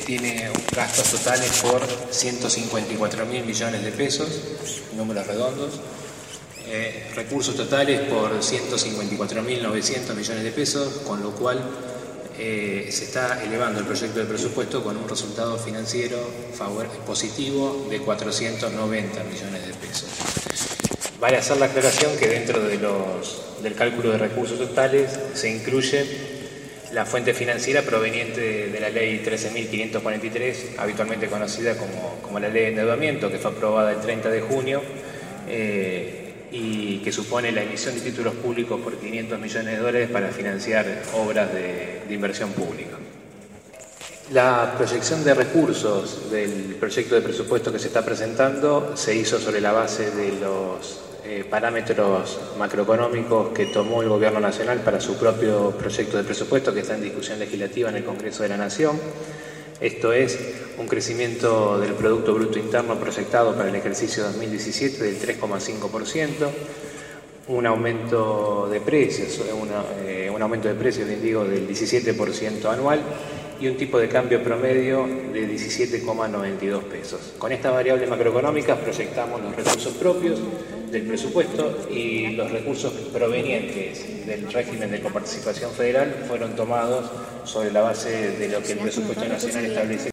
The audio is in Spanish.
tiene gastos totales por 154.000 millones de pesos, números redondos, recursos totales por 154.900 millones de pesos, con lo cual se está elevando el proyecto de presupuesto con un resultado financiero positivo de 490 millones de pesos. Vale hacer la aclaración que dentro del cálculo de recursos totales se incluye la fuente financiera proveniente de la ley 13.543, habitualmente conocida como la ley de endeudamiento, que fue aprobada el 30 de junio y que supone la emisión de títulos públicos por 500 millones de dólares para financiar obras de inversión pública. La proyección de recursos del proyecto de presupuesto que se está presentando se hizo sobre la base de los parámetros macroeconómicos que tomó el Gobierno Nacional para su propio proyecto de presupuesto que está en discusión legislativa en el Congreso de la Nación. Esto es un crecimiento del Producto Bruto Interno proyectado para el ejercicio 2017 del 3,5%, un aumento de precios, del 17% anual y un tipo de cambio promedio de 17,92 pesos. Con estas variables macroeconómicas proyectamos los recursos propios del presupuesto y los recursos provenientes del régimen de coparticipación federal fueron tomados sobre la base de lo que el presupuesto nacional establece